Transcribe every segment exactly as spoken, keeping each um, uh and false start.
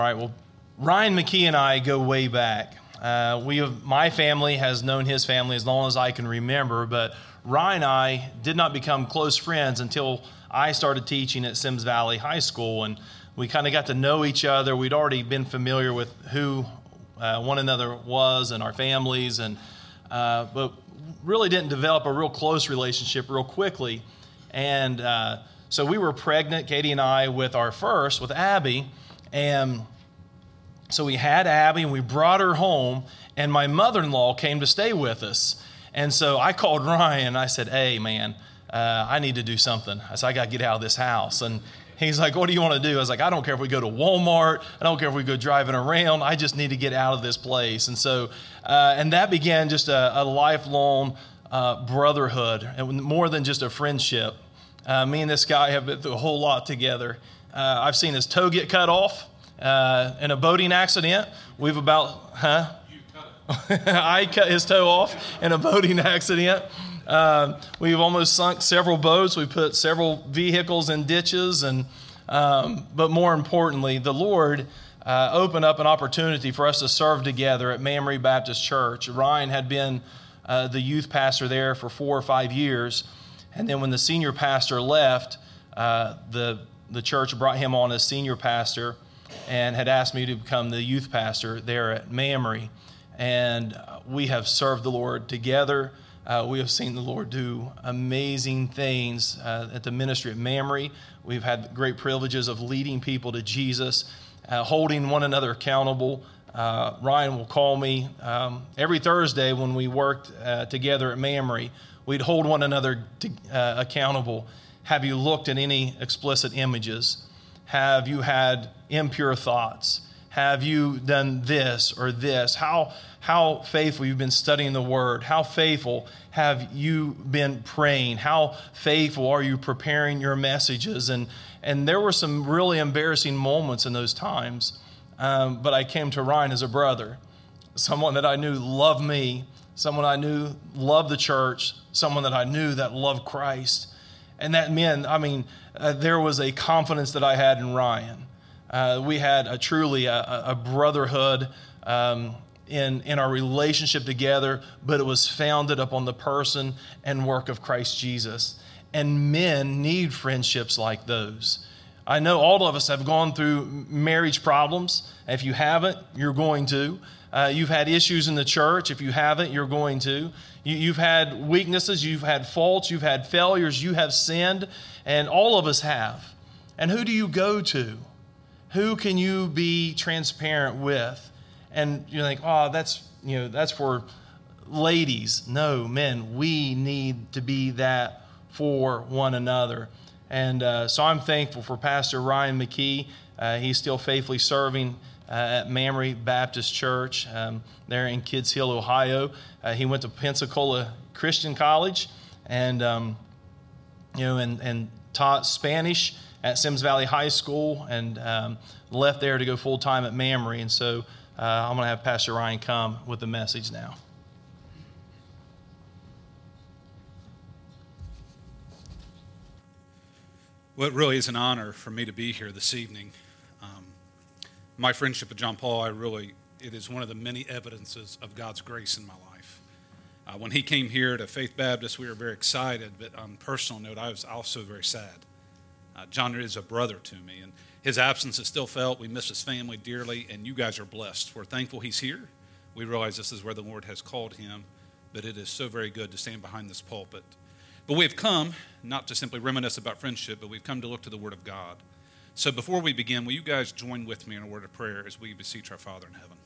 All right, well, Ryan McKee and I go way back. Uh, we have, my family has known his family as long as I can remember, but Ryan and I did not become close friends until I started teaching at Sims Valley High School, and we kind of got to know each other. We'd already been familiar with who uh, one another was and our families, and uh, but really didn't develop a real close relationship real quickly. And uh, so we were pregnant, Katie and I, with our first, with Abby, and so we had Abby and we brought her home, and my mother-in-law came to stay with us. And so I called Ryan and I said, hey, man, uh, I need to do something. I said, I got to get out of this house. And he's like, what do you want to do? I was like, I don't care if we go to Walmart. I don't care if we go driving around. I just need to get out of this place. And so, uh, and that began just a, a lifelong uh, brotherhood, and more than just a friendship. Uh, me and this guy have been through a whole lot together. Uh, I've seen his toe get cut off. Uh, in a boating accident. We've about, huh? You cut it. I cut his toe off in a boating accident. Uh, we've almost sunk several boats. We put several vehicles in ditches. and um, But more importantly, the Lord uh, opened up an opportunity for us to serve together at Mamre Baptist Church. Ryan had been uh, the youth pastor there for four or five years. And then when the senior pastor left, uh, the, the church brought him on as senior pastor and had asked me to become the youth pastor there at Mamre. And we have served the Lord together. Uh, we have seen the Lord do amazing things uh, at the ministry at Mamre. We've had great privileges of leading people to Jesus, uh, holding one another accountable. Uh, Ryan will call me um, every Thursday when we worked uh, together at Mamre. We'd hold one another to, uh, accountable. Have you looked at any explicit images? Have you had impure thoughts? Have you done this or this? How how faithful you've been studying the Word? How faithful have you been praying? How faithful are you preparing your messages? And and there were some really embarrassing moments in those times. Um, but I came to Ryan as a brother, someone that I knew loved me, someone I knew loved the church, someone that I knew that loved Christ. And that meant, I mean, uh, there was a confidence that I had in Ryan. Uh, we had a truly a, a brotherhood um, in, in our relationship together, but it was founded upon the person and work of Christ Jesus. And men need friendships like those. I know all of us have gone through marriage problems. If you haven't, you're going to. Uh, you've had issues in the church. If you haven't, you're going to. You, you've had weaknesses. You've had faults. You've had failures. You have sinned. And all of us have. And who do you go to? Who can you be transparent with? And you think, oh, that's, you know, that's for ladies. No, men, we need to be that for one another. And uh, so I'm thankful for Pastor Ryan McKee. Uh, he's still faithfully serving Uh, at Mamre Baptist Church um, there in Kids Hill, Ohio. Uh, he went to Pensacola Christian College and, um, you know, and, and taught Spanish at Sims Valley High School and um, left there to go full-time at Mamre. And so uh, I'm going to have Pastor Ryan come with the message now. Well, it really is an honor for me to be here this evening. Um, My friendship with John Paul, I really, it is one of the many evidences of God's grace in my life. Uh, when he came here to Faith Baptist, we were very excited, but on a personal note, I was also very sad. Uh, John is a brother to me, and his absence is still felt. We miss his family dearly, and you guys are blessed. We're thankful he's here. We realize this is where the Lord has called him, but it is so very good to stand behind this pulpit. But we've come, not to simply reminisce about friendship, but we've come to look to the Word of God. So before we begin, will you guys join with me in a word of prayer as we beseech our Father in heaven?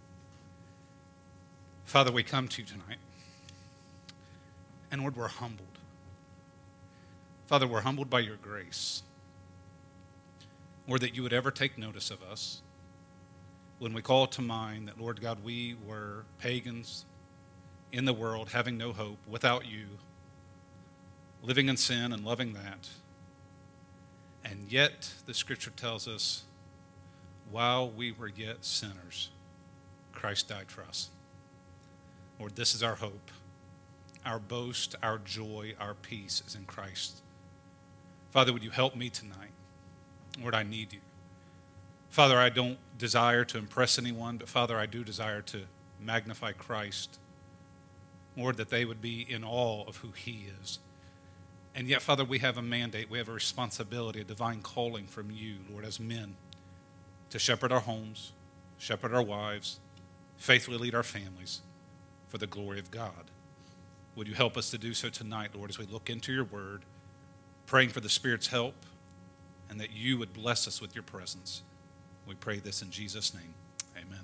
Father, we come to you tonight, and Lord, we're humbled. Father, we're humbled by your grace. Lord, that you would ever take notice of us when we call to mind that, Lord God, we were pagans in the world, having no hope, without you, living in sin and loving that. And yet, the Scripture tells us, while we were yet sinners, Christ died for us. Lord, this is our hope. Our boast, our joy, our peace is in Christ. Father, would you help me tonight? Lord, I need you. Father, I don't desire to impress anyone, but Father, I do desire to magnify Christ. Lord, that they would be in awe of who he is. And yet, Father, we have a mandate, we have a responsibility, a divine calling from you, Lord, as men, to shepherd our homes, shepherd our wives, faithfully lead our families for the glory of God. Would you help us to do so tonight, Lord, as we look into your word, praying for the Spirit's help, and that you would bless us with your presence. We pray this in Jesus' name. Amen.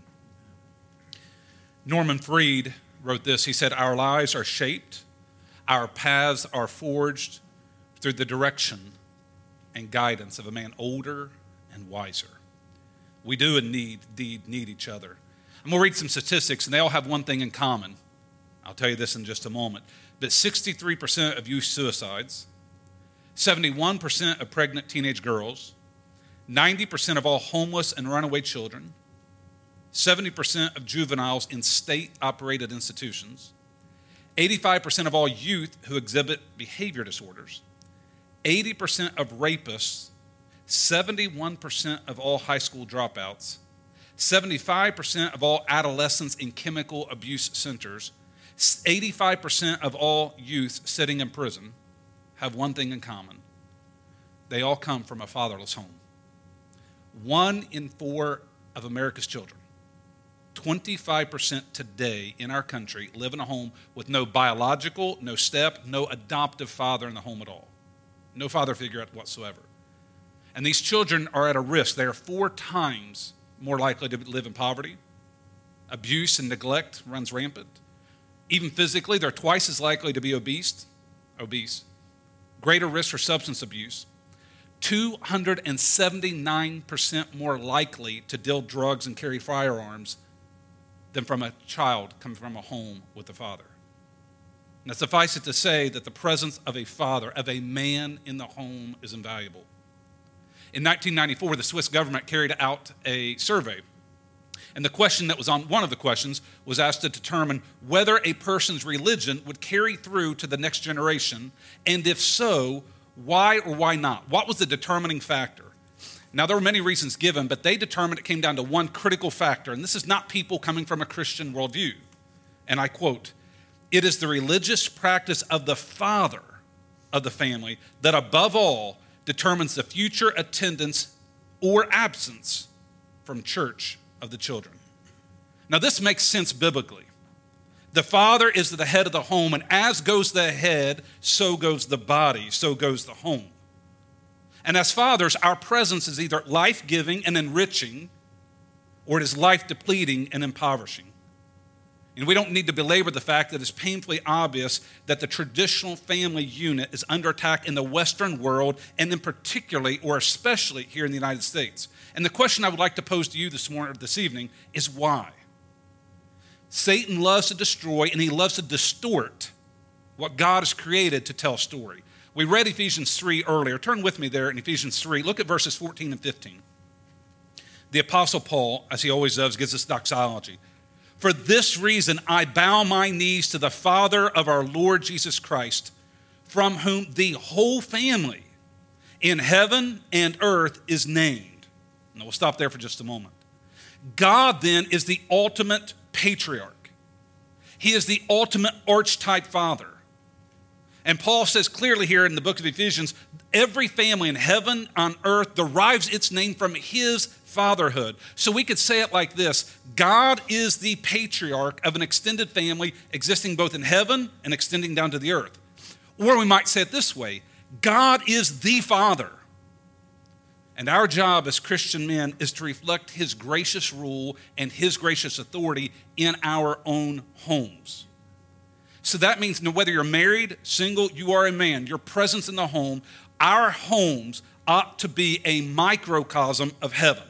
Norman Fried wrote this. He said, "Our lives are shaped, our paths are forged through the direction and guidance of a man older and wiser. We do indeed need, need each other." I'm going to read some statistics, and they all have one thing in common. I'll tell you this in just a moment. But sixty-three percent of youth suicides, seventy-one percent of pregnant teenage girls, ninety percent of all homeless and runaway children, seventy percent of juveniles in state-operated institutions, eighty-five percent of all youth who exhibit behavior disorders, eighty percent of rapists, seventy-one percent of all high school dropouts, seventy-five percent of all adolescents in chemical abuse centers, eighty-five percent of all youth sitting in prison have one thing in common. They all come from a fatherless home. One in four of America's children, twenty-five percent today in our country, live in a home with no biological, no step, no adoptive father in the home at all. No father figure whatsoever. And these children are at a risk. They are four times more likely to live in poverty. Abuse and neglect runs rampant. Even physically, they're twice as likely to be obese, obese. Greater risk for substance abuse. two hundred seventy-nine percent more likely to deal drugs and carry firearms than from a child coming from a home with a father. Now, suffice it to say that the presence of a father, of a man in the home, is invaluable. In nineteen ninety-four, the Swiss government carried out a survey. And the question that was on one of the questions was asked to determine whether a person's religion would carry through to the next generation, and if so, why or why not? What was the determining factor? Now, there were many reasons given, but they determined it came down to one critical factor, and this is not people coming from a Christian worldview. And I quote, "It is the religious practice of the father of the family that above all determines the future attendance or absence from church of the children." Now, this makes sense biblically. The father is the head of the home, and as goes the head, so goes the body, so goes the home. And as fathers, our presence is either life-giving and enriching, or it is life-depleting and impoverishing. And we don't need to belabor the fact that it's painfully obvious that the traditional family unit is under attack in the Western world, and in particularly or especially here in the United States. And the question I would like to pose to you this morning or this evening is why? Satan loves to destroy, and he loves to distort what God has created to tell a story. We read Ephesians three earlier. Turn with me there in Ephesians three. Look at verses fourteen and fifteen. The Apostle Paul, as he always does, gives us doxology. "For this reason I bow my knees to the Father of our Lord Jesus Christ, from whom the whole family in heaven and earth is named." Now we'll stop there for just a moment. God then is the ultimate patriarch. He is the ultimate archetype father. And Paul says clearly here in the book of Ephesians, every family in heaven, on earth, derives its name from his fatherhood. So we could say it like this: God is the patriarch of an extended family existing both in heaven and extending down to the earth. Or we might say it this way: God is the Father. And our job as Christian men is to reflect his gracious rule and his gracious authority in our own homes. So that means whether you're married, single, you are a man, your presence in the home, our homes ought to be a microcosm of heaven.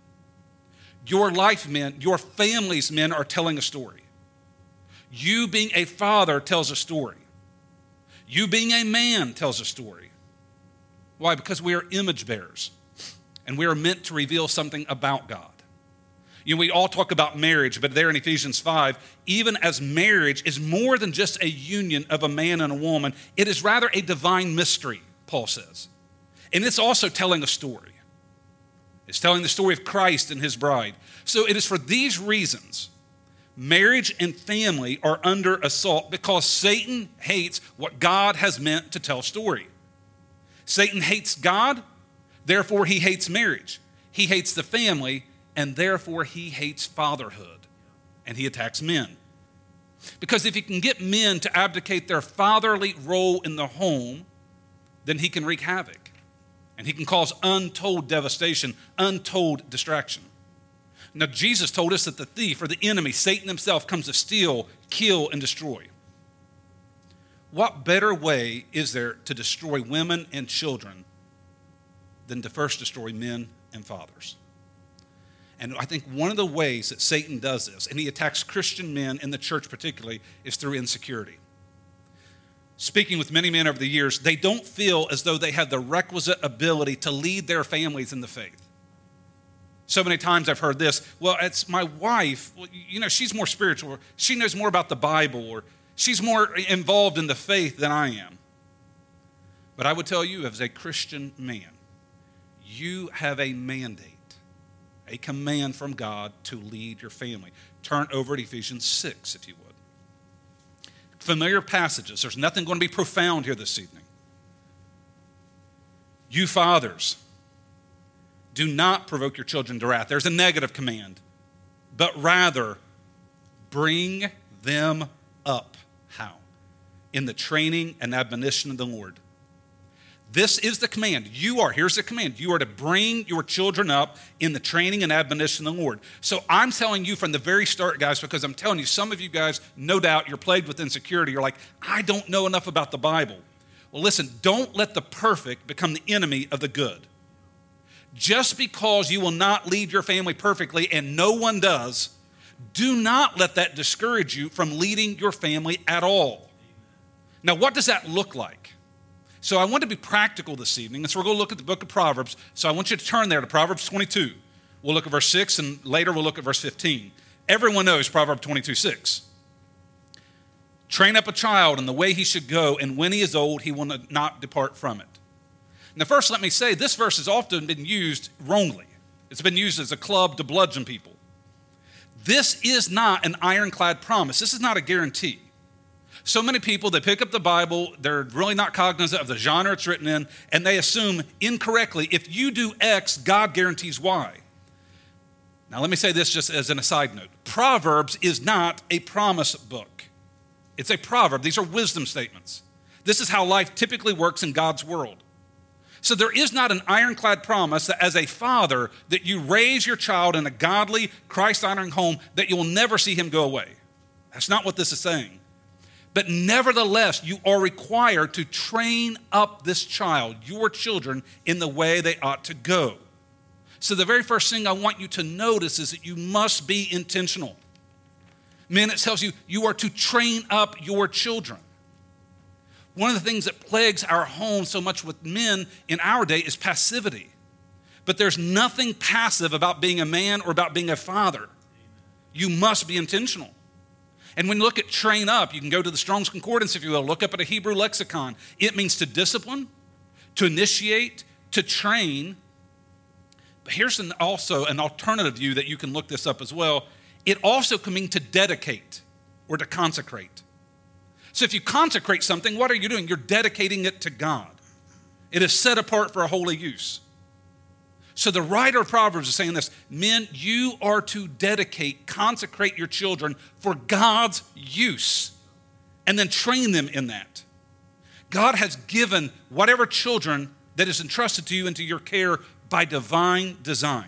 Your life men, your family's men are telling a story. You being a father tells a story. You being a man tells a story. Why? Because we are image bearers, and we are meant to reveal something about God. You know, we all talk about marriage, but there in Ephesians five, even as marriage is more than just a union of a man and a woman, it is rather a divine mystery, Paul says. And it's also telling a story. It's telling the story of Christ and his bride. So it is for these reasons marriage and family are under assault, because Satan hates what God has meant to tell story. Satan hates God, therefore he hates marriage. He hates the family, and therefore he hates fatherhood. And he attacks men. Because if he can get men to abdicate their fatherly role in the home, then he can wreak havoc. And he can cause untold devastation, untold distraction. Now, Jesus told us that the thief, or the enemy, Satan himself, comes to steal, kill, and destroy. What better way is there to destroy women and children than to first destroy men and fathers? And I think one of the ways that Satan does this, and he attacks Christian men in the church particularly, is through insecurity. Speaking with many men over the years, they don't feel as though they have the requisite ability to lead their families in the faith. So many times I've heard this, well, it's my wife, well, you know, she's more spiritual, she knows more about the Bible, or she's more involved in the faith than I am. But I would tell you, as a Christian man, you have a mandate, a command from God to lead your family. Turn over to Ephesians six, if you would. Familiar passages. There's nothing going to be profound here this evening. You fathers, do not provoke your children to wrath. There's a negative command. But rather, bring them up. How? In the training and admonition of the Lord. This is the command. You are, here's the command. You are to bring your children up in the training and admonition of the Lord. So I'm telling you from the very start, guys, because I'm telling you, some of you guys, no doubt, you're plagued with insecurity. You're like, I don't know enough about the Bible. Well, listen, don't let the perfect become the enemy of the good. Just because you will not lead your family perfectly, and no one does, do not let that discourage you from leading your family at all. Now, what does that look like? So I want to be practical this evening, and so we're going to look at the book of Proverbs. So I want you to turn there to Proverbs twenty-two. We'll look at verse six, and later we'll look at verse fifteen. Everyone knows Proverbs twenty-two six. Train up a child in the way he should go, and when he is old, he will not depart from it. Now first, let me say, this verse has often been used wrongly. It's been used as a club to bludgeon people. This is not an ironclad promise. This is not a guarantee. So many people, they pick up the Bible, they're really not cognizant of the genre it's written in, and they assume incorrectly, if you do X, God guarantees Y. Now let me say this just as an aside note. Proverbs is not a promise book. It's a proverb. These are wisdom statements. This is how life typically works in God's world. So there is not an ironclad promise that as a father, that you raise your child in a godly, Christ-honoring home, that you'll never see him go away. That's not what this is saying. But nevertheless, you are required to train up this child, your children, in the way they ought to go. So the very first thing I want you to notice is that you must be intentional. Men, it tells you, you are to train up your children. One of the things that plagues our home so much with men in our day is passivity. But there's nothing passive about being a man or about being a father. You must be intentional. And when you look at train up, you can go to the Strong's Concordance, if you will, look up at a Hebrew lexicon. It means to discipline, to initiate, to train. But here's an, also an alternative view that you can look this up as well. It also can mean to dedicate or to consecrate. So if you consecrate something, what are you doing? You're dedicating it to God. It is set apart for a holy use. So the writer of Proverbs is saying this, men, you are to dedicate, consecrate your children for God's use, and then train them in that. God has given whatever children that is entrusted to you into your care by divine design.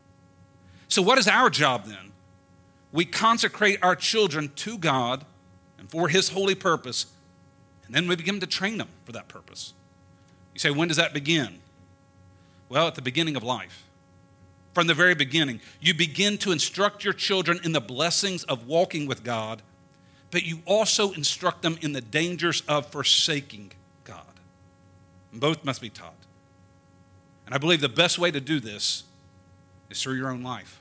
So what is our job then? We consecrate our children to God and for his holy purpose, and then we begin to train them for that purpose. You say, when does that begin? Well, at the beginning of life. From the very beginning, you begin to instruct your children in the blessings of walking with God, but you also instruct them in the dangers of forsaking God. And both must be taught. And I believe the best way to do this is through your own life.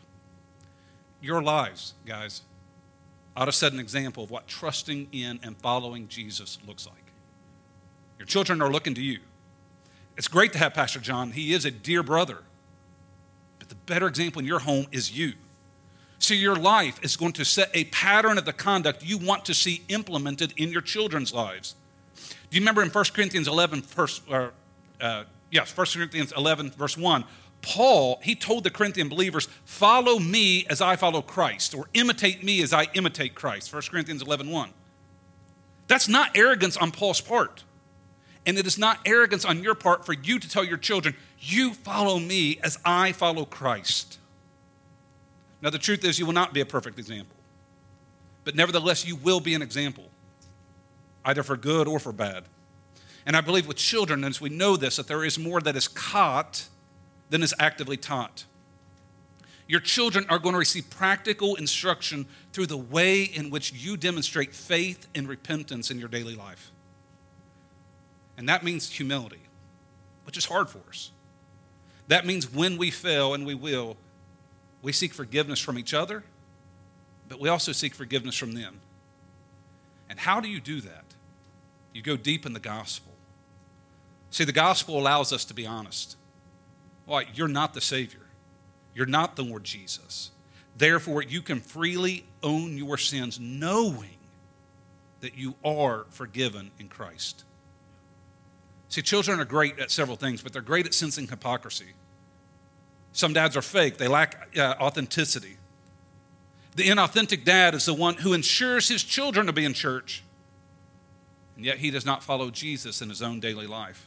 Your lives, guys, ought to set an example of what trusting in and following Jesus looks like. Your children are looking to you. It's great to have Pastor John. He is a dear brother. But the better example in your home is you. So your life is going to set a pattern of the conduct you want to see implemented in your children's lives. Do you remember in First Corinthians eleven, first, uh, uh, yes, First Corinthians eleven, verse one, Paul, he told the Corinthian believers, follow me as I follow Christ, or imitate me as I imitate Christ, First Corinthians eleven, one. That's not arrogance on Paul's part. And it is not arrogance on your part for you to tell your children, you follow me as I follow Christ. Now, the truth is you will not be a perfect example. But nevertheless, you will be an example, either for good or for bad. And I believe with children, as we know this, that there is more that is caught than is actively taught. Your children are going to receive practical instruction through the way in which you demonstrate faith and repentance in your daily life. And that means humility, which is hard for us. That means when we fail, and we will, we seek forgiveness from each other, but we also seek forgiveness from them. And how do you do that? You go deep in the gospel. See, the gospel allows us to be honest. Well, you're not the Savior. You're not the Lord Jesus. Therefore, you can freely own your sins knowing that you are forgiven in Christ. See, children are great at several things, but they're great at sensing hypocrisy. Some dads are fake. They lack uh, authenticity. The inauthentic dad is the one who ensures his children to be in church, and yet he does not follow Jesus in his own daily life.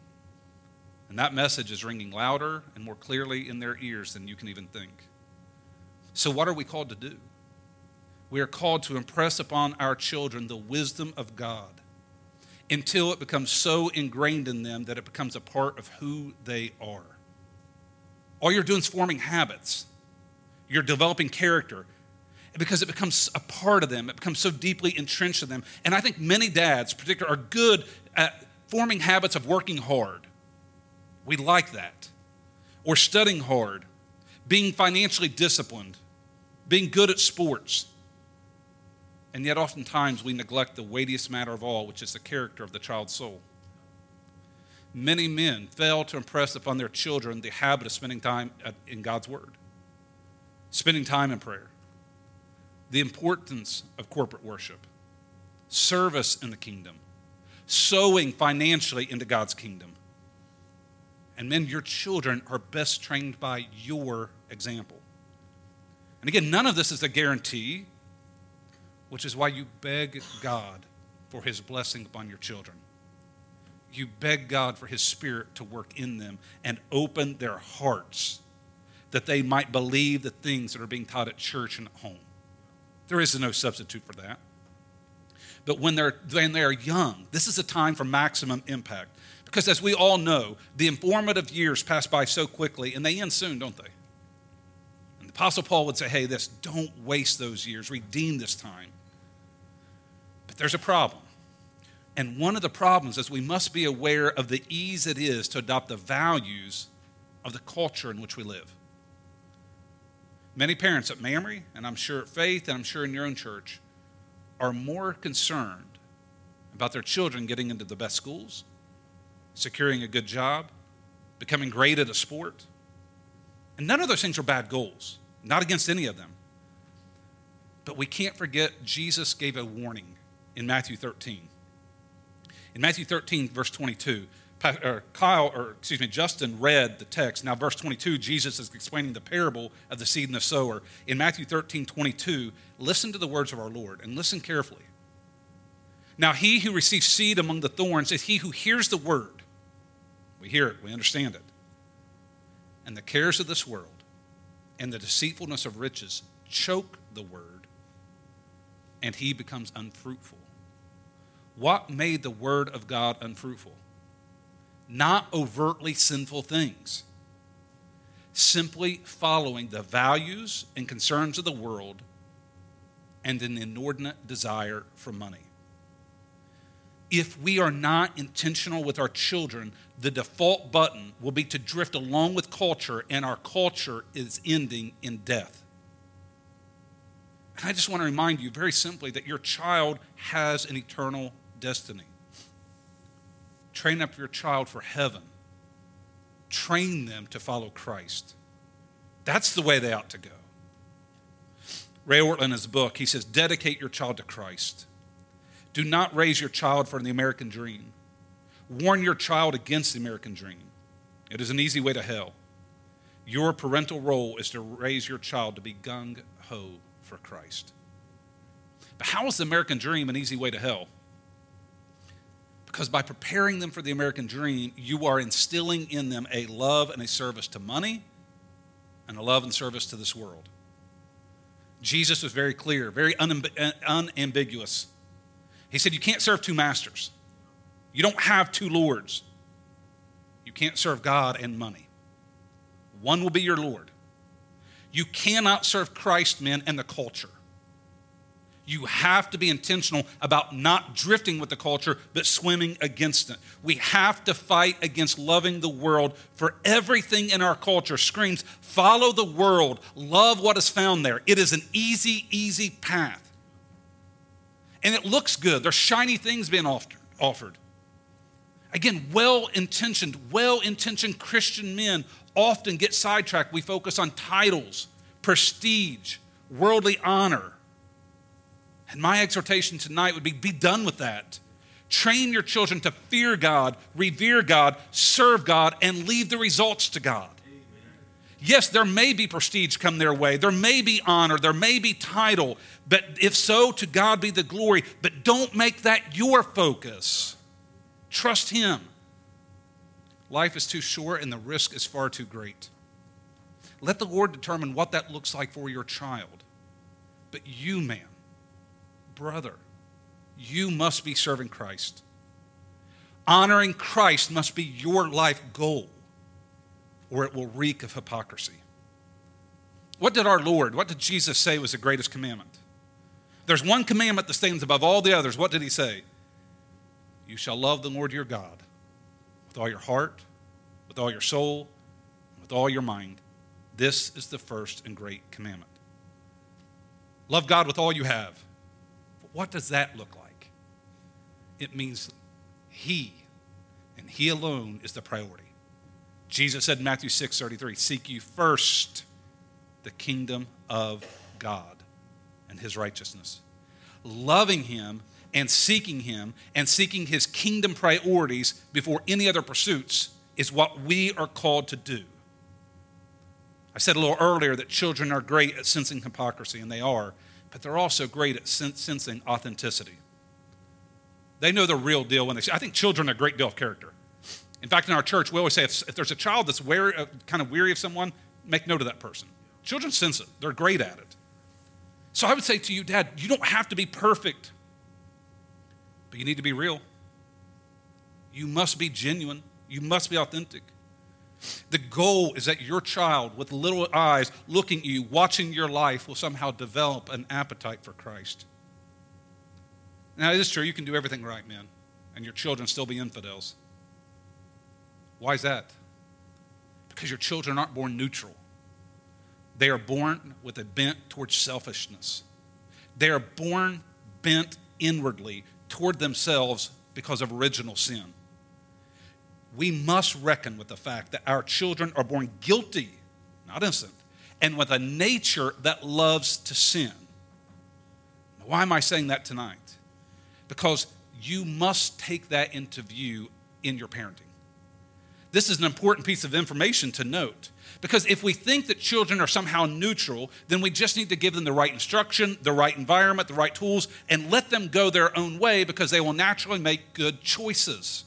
And that message is ringing louder and more clearly in their ears than you can even think. So what are we called to do? We are called to impress upon our children the wisdom of God until it becomes so ingrained in them that it becomes a part of who they are. All you're doing is forming habits. You're developing character because it becomes a part of them. It becomes so deeply entrenched in them. And I think many dads, particularly, are good at forming habits of working hard. We like that. Or studying hard, being financially disciplined, being good at sports. And yet oftentimes we neglect the weightiest matter of all, which is the character of the child's soul. Many men fail to impress upon their children the habit of spending time in God's Word, spending time in prayer, the importance of corporate worship, service in the kingdom, sowing financially into God's kingdom. And men, your children are best trained by your example. And again, none of this is a guarantee, which is why you beg God for his blessing upon your children. You beg God for his Spirit to work in them and open their hearts that they might believe the things that are being taught at church and at home. There is no substitute for that. But when they're, when they're young, this is a time for maximum impact. Because as we all know, the informative years pass by so quickly, and they end soon, don't they? And the Apostle Paul would say, hey, this, don't waste those years. Redeem this time. But there's a problem. And one of the problems is we must be aware of the ease it is to adopt the values of the culture in which we live. Many parents at Mamre, and I'm sure at Faith, and I'm sure in your own church, are more concerned about their children getting into the best schools, securing a good job, becoming great at a sport. And none of those things are bad goals, not against any of them. But we can't forget Jesus gave a warning in Matthew thirteen. In Matthew thirteen, verse twenty-two, Kyle, or excuse me, Justin read the text. Now, verse twenty-two, Jesus is explaining the parable of the seed and the sower. In Matthew thirteen, twenty-two, listen to the words of our Lord and listen carefully. Now, he who receives seed among the thorns is he who hears the word. We hear it, we understand it. And the cares of this world and the deceitfulness of riches choke the word, and he becomes unfruitful. What made the word of God unfruitful? Not overtly sinful things. Simply following the values and concerns of the world and an inordinate desire for money. If we are not intentional with our children, the default button will be to drift along with culture, and our culture is ending in death. And I just want to remind you very simply that your child has an eternal destiny. Train up your child for heaven. Train them to follow Christ. That's the way they ought to go. Ray Ortlund, in his book, he says, dedicate your child to Christ. Do not raise your child for the American dream. Warn your child against the American dream. It is an easy way to hell. Your parental role is to raise your child to be gung-ho for Christ. But how is the American dream an easy way to hell? Because by preparing them for the American dream, you are instilling in them a love and a service to money and a love and service to this world. Jesus was very clear, very unamb- unambiguous. He said, you can't serve two masters. You don't have two lords. You can't serve God and money. One will be your Lord. You cannot serve Christ, men, and the culture. You have to be intentional about not drifting with the culture, but swimming against it. We have to fight against loving the world, for everything in our culture screams, follow the world, love what is found there. It is an easy, easy path. And it looks good. There's shiny things being offered. Again, well-intentioned, well-intentioned Christian men often get sidetracked. We focus on titles, prestige, worldly honor. And my exhortation tonight would be, be done with that. Train your children to fear God, revere God, serve God, and leave the results to God. Amen. Yes, there may be prestige come their way. There may be honor. There may be title. But if so, to God be the glory. But don't make that your focus. Trust Him. Life is too short and the risk is far too great. Let the Lord determine what that looks like for your child. But you, man, brother, you must be serving Christ. Honoring Christ must be your life goal, or it will reek of hypocrisy. What did our Lord, what did Jesus say was the greatest commandment? There's one commandment that stands above all the others. What did He say? You shall love the Lord your God with all your heart, with all your soul, and with all your mind. This is the first and great commandment. Love God with all you have. What does that look like? It means He, and He alone, is the priority. Jesus said in Matthew six thirty-three, seek you first the kingdom of God and His righteousness. Loving Him and seeking Him and seeking His kingdom priorities before any other pursuits is what we are called to do. I said a little earlier that children are great at sensing hypocrisy, and they are. But they're also great at sensing authenticity. They know the real deal when they see. I think children are a great deal of character. In fact, in our church, we always say if, if there's a child that's wary, uh, kind of weary of someone, make note of that person. Children sense it. They're great at it. So I would say to you, Dad, you don't have to be perfect, but you need to be real. You must be genuine. You must be authentic. The goal is that your child with little eyes looking at you, watching your life, will somehow develop an appetite for Christ. Now, it is true, you can do everything right, man, and your children still be infidels. Why is that? Because your children aren't born neutral. They are born with a bent towards selfishness. They are born bent inwardly toward themselves because of original sin. We must reckon with the fact that our children are born guilty, not innocent, and with a nature that loves to sin. Why am I saying that tonight? Because you must take that into view in your parenting. This is an important piece of information to note, because if we think that children are somehow neutral, then we just need to give them the right instruction, the right environment, the right tools, and let them go their own way, because they will naturally make good choices.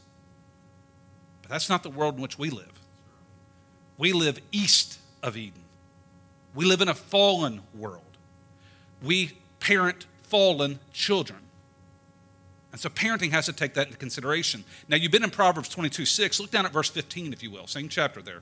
That's not the world in which we live. We live east of Eden. We live in a fallen world. We parent fallen children. And so parenting has to take that into consideration. Now, you've been in Proverbs twenty-two six. Look down at verse fifteen, if you will. Same chapter there.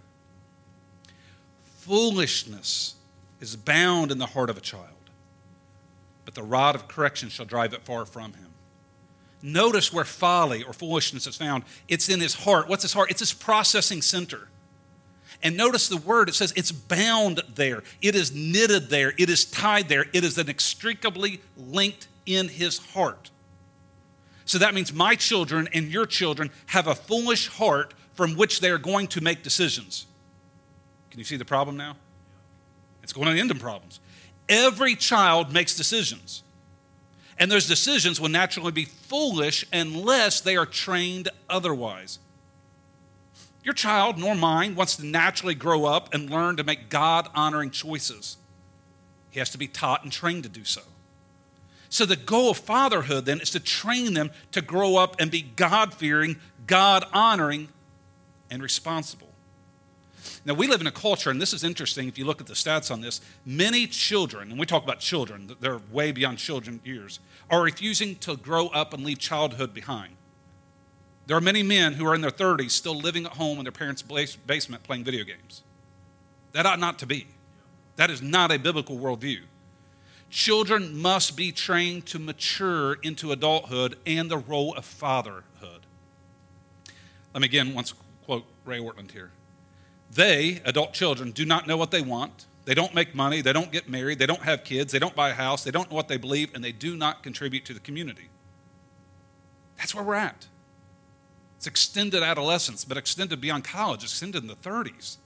Foolishness is bound in the heart of a child, but the rod of correction shall drive it far from him. Notice where folly or foolishness is found. It's in his heart. What's his heart? It's his processing center. And notice the word. It says it's bound there. It is knitted there. It is tied there. It is inextricably linked in his heart. So that means my children and your children have a foolish heart from which they are going to make decisions. Can you see the problem now? It's going to end in problems. Every child makes decisions. And those decisions will naturally be foolish unless they are trained otherwise. Your child, nor mine, wants to naturally grow up and learn to make God-honoring choices. He has to be taught and trained to do so. So the goal of fatherhood then is to train them to grow up and be God-fearing, God-honoring, and responsible. Now, we live in a culture, and this is interesting if you look at the stats on this, many children, and we talk about children, they're way beyond children years, are refusing to grow up and leave childhood behind. There are many men who are in their thirties still living at home in their parents' basement playing video games. That ought not to be. That is not a biblical worldview. Children must be trained to mature into adulthood and the role of fatherhood. Let me again once quote Ray Ortland here. They, adult children, do not know what they want. They don't make money. They don't get married. They don't have kids. They don't buy a house. They don't know what they believe, and they do not contribute to the community. That's where we're at. It's extended adolescence, but extended beyond college, extended in the thirties.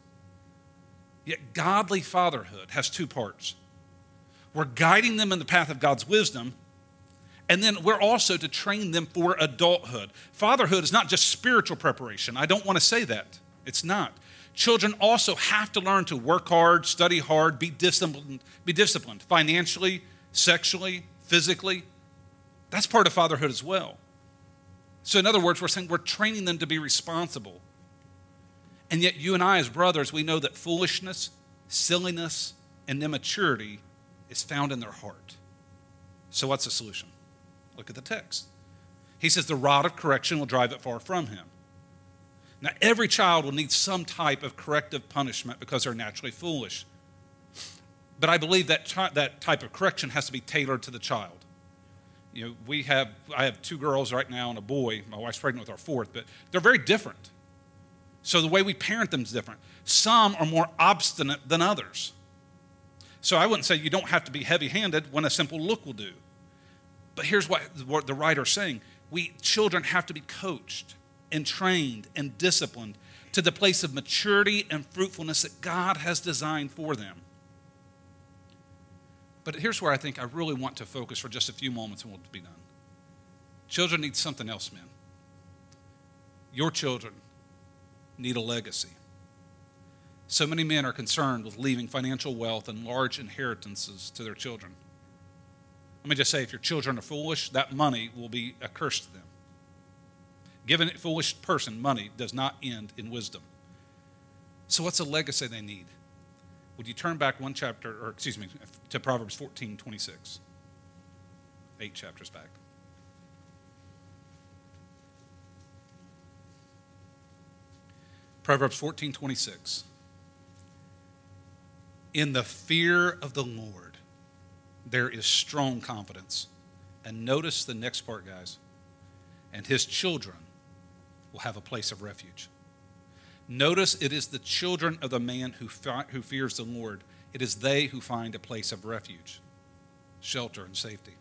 Yet godly fatherhood has two parts. We're guiding them in the path of God's wisdom, and then we're also to train them for adulthood. Fatherhood is not just spiritual preparation. I don't want to say that. It's not. Children also have to learn to work hard, study hard, be disciplined, be disciplined financially, sexually, physically. That's part of fatherhood as well. So in other words, we're saying we're training them to be responsible. And yet you and I as brothers, we know that foolishness, silliness, and immaturity is found in their heart. So what's the solution? Look at the text. He says the rod of correction will drive it far from him. Now, every child will need some type of corrective punishment because they're naturally foolish. But I believe that chi- that type of correction has to be tailored to the child. You know, we have, I have two girls right now and a boy. My wife's pregnant with our fourth, but they're very different. So the way we parent them is different. Some are more obstinate than others. So I wouldn't say you don't have to be heavy-handed when a simple look will do. But here's what, what the writer's saying. We children have to be coached and trained and disciplined to the place of maturity and fruitfulness that God has designed for them. But here's where I think I really want to focus for just a few moments and we'll be done. Children need something else, men. Your children need a legacy. So many men are concerned with leaving financial wealth and large inheritances to their children. Let me just say, if your children are foolish, that money will be a curse to them. Giving a foolish person money does not end in wisdom. So what's a legacy they need? Would you turn back one chapter, or excuse me, to Proverbs fourteen twenty-six? Eight chapters back. Proverbs fourteen twenty-six. In the fear of the Lord, there is strong confidence. And notice the next part, guys. And his children will have a place of refuge. Notice it is the children of the man who, fi- who fears the Lord. It is they who find a place of refuge, shelter, and safety.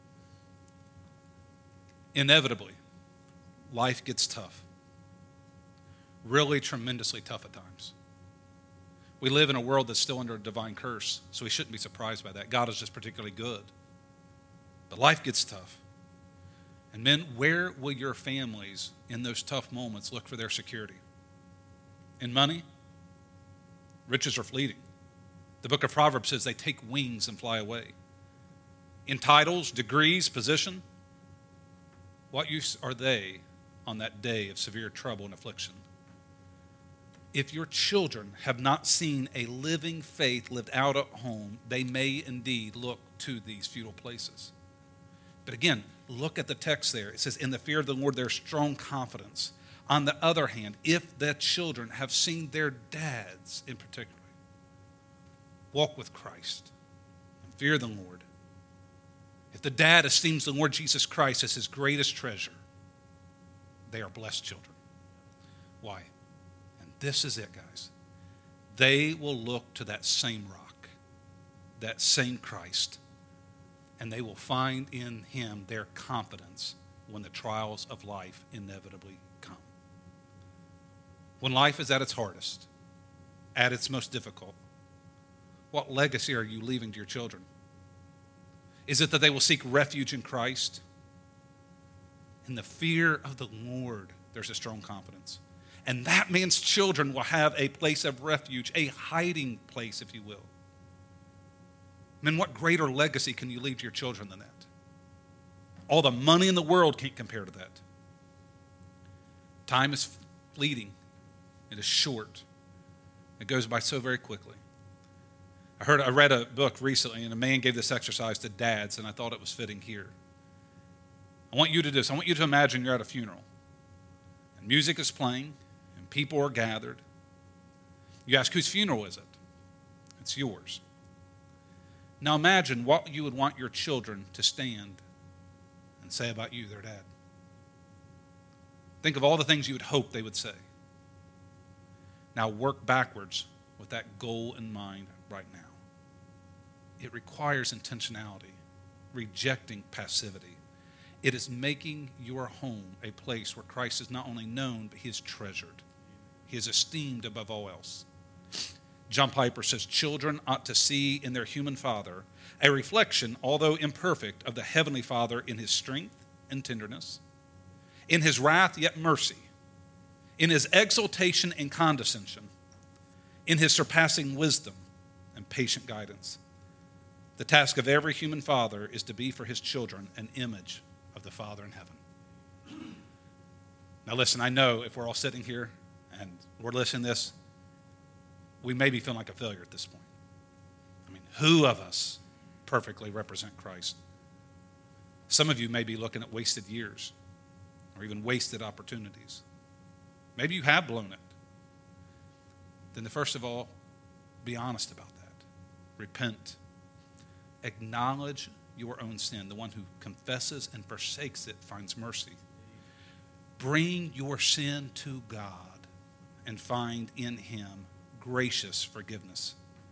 Inevitably, life gets tough. Really tremendously tough at times. We live in a world that's still under a divine curse, so we shouldn't be surprised by that. God is just particularly good. But life gets tough. And men, where will your families in those tough moments look for their security? In money? Riches are fleeting. The book of Proverbs says they take wings and fly away. In titles, degrees, position? What use are they on that day of severe trouble and affliction? If your children have not seen a living faith lived out at home, they may indeed look to these futile places. But again, look at the text there. It says, in the fear of the Lord, there's strong confidence. On the other hand, if the children have seen their dads in particular walk with Christ and fear the Lord, if the dad esteems the Lord Jesus Christ as his greatest treasure, they are blessed children. Why? And this is it, guys. They will look to that same rock, that same Christ, and they will find in him their confidence when the trials of life inevitably come. When life is at its hardest, at its most difficult, What legacy are you leaving to your children? Is it that they will seek refuge in Christ? In the fear of the Lord, there's a strong confidence. And that man's children will have a place of refuge, a hiding place, if you will. Men, what greater legacy can you leave to your children than that? All the money in the world can't compare to that. Time is fleeting. It is short. It goes by so very quickly. I heard, I read a book recently, and a man gave this exercise to dads, and I thought it was fitting here. I want you to do this. I want you to imagine you're at a funeral, and music is playing, and people are gathered. You ask, whose funeral is it? It's yours. Now imagine what you would want your children to stand and say about you, their dad. Think of all the things you would hope they would say. Now work backwards with that goal in mind right now. It requires intentionality, rejecting passivity. It is making your home a place where Christ is not only known, but he is treasured. He is esteemed above all else. John Piper says, children ought to see in their human father a reflection, although imperfect, of the heavenly Father in his strength and tenderness, in his wrath yet mercy, in his exaltation and condescension, in his surpassing wisdom and patient guidance. The task of every human father is to be for his children an image of the Father in heaven. Now listen, I know if we're all sitting here and we're listening to this, we may be feeling like a failure at this point. I mean, who of us perfectly represent Christ? Some of you may be looking at wasted years or even wasted opportunities. Maybe you have blown it. Then the first of all, be honest about that. Repent. Acknowledge your own sin. The one who confesses and forsakes it finds mercy. Bring your sin to God and find in him gracious forgiveness.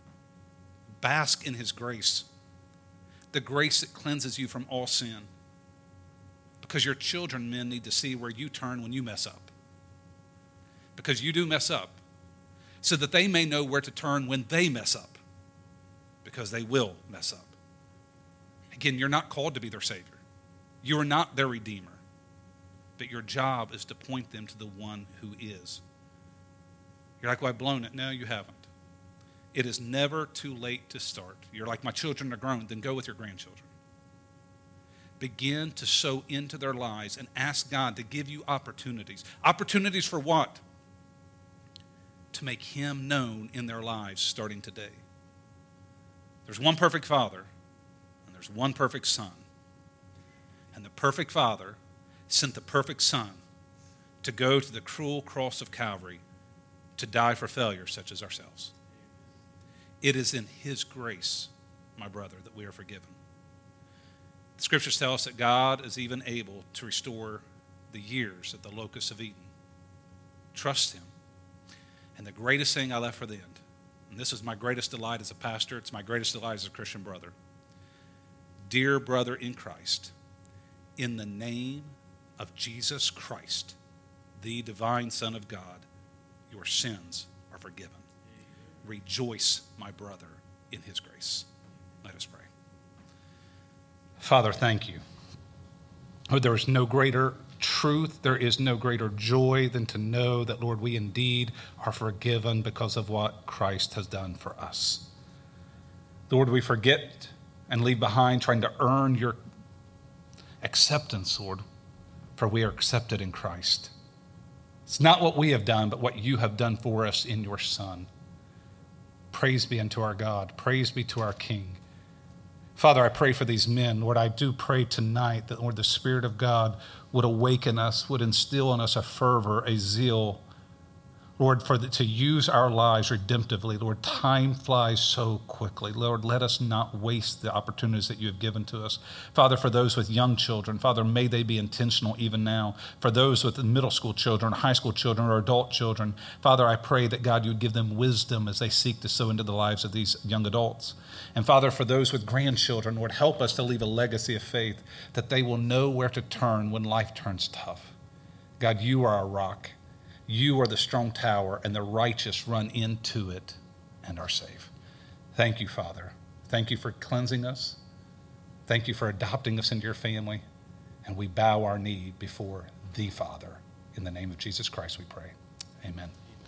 Bask in his grace, the grace that cleanses you from all sin. Because your children, men, need to see where you turn when you mess up. Because you do mess up, so that they may know where to turn when they mess up. Because they will mess up. Again, you're not called to be their Savior. You are not their Redeemer. But your job is to point them to the one who is. You're like, well, I've blown it. No, you haven't. It is never too late to start. You're like, my children are grown. Then go with your grandchildren. Begin to sow into their lives and ask God to give you opportunities. Opportunities for what? To make him known in their lives starting today. There's one perfect Father, and there's one perfect Son. And the perfect Father sent the perfect Son to go to the cruel cross of Calvary to die for failures such as ourselves. It is in his grace, my brother, that we are forgiven. The scriptures tell us that God is even able to restore the years that the locusts have eaten. Trust him. And the greatest thing I left for the end, and this is my greatest delight as a pastor, it's my greatest delight as a Christian brother. Dear brother in Christ, in the name of Jesus Christ, the divine Son of God, your sins are forgiven. Rejoice, my brother, in his grace. Let us pray. Father, thank you. Oh, there is no greater truth, there is no greater joy than to know that, Lord, we indeed are forgiven because of what Christ has done for us. Lord, we forget and leave behind trying to earn your acceptance, Lord, for we are accepted in Christ. It's not what we have done, but what you have done for us in your Son. Praise be unto our God. Praise be to our King. Father, I pray for these men. Lord, I do pray tonight that, Lord, the Spirit of God would awaken us, would instill in us a fervor, a zeal, Lord, for the, to use our lives redemptively. Lord, time flies so quickly. Lord, let us not waste the opportunities that you have given to us. Father, for those with young children, Father, may they be intentional even now. For those with middle school children, high school children, or adult children, Father, I pray that, God, you would give them wisdom as they seek to sow into the lives of these young adults. And Father, for those with grandchildren, Lord, help us to leave a legacy of faith that they will know where to turn when life turns tough. God, you are our rock. You are the strong tower, and the righteous run into it and are safe. Thank you, Father. Thank you for cleansing us. Thank you for adopting us into your family. And we bow our knee before the Father. In the name of Jesus Christ we pray. Amen.